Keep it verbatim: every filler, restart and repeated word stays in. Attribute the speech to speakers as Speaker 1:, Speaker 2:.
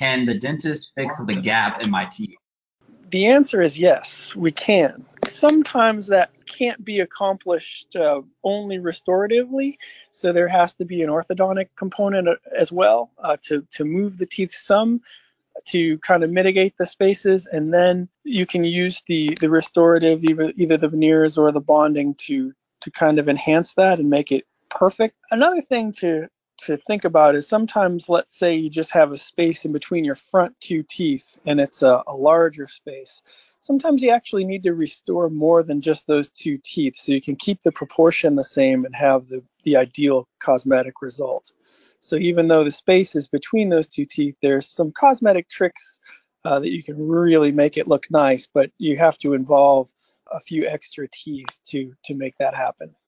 Speaker 1: Can the dentist fix the gap in my teeth?
Speaker 2: The answer is yes, we can. Sometimes that can't be accomplished uh, only restoratively, so there has to be an orthodontic component as well uh, to, to move the teeth some to kind of mitigate the spaces, and then you can use the, the restorative, either, either the veneers or the bonding to, to kind of enhance that and make it perfect. Another thing to to think about is sometimes, let's say you just have a space in between your front two teeth and it's a, a larger space. Sometimes you actually need to restore more than just those two teeth so you can keep the proportion the same and have the, the ideal cosmetic result. So even though the space is between those two teeth, there's some cosmetic tricks uh, that you can really make it look nice, but you have to involve a few extra teeth to to make that happen.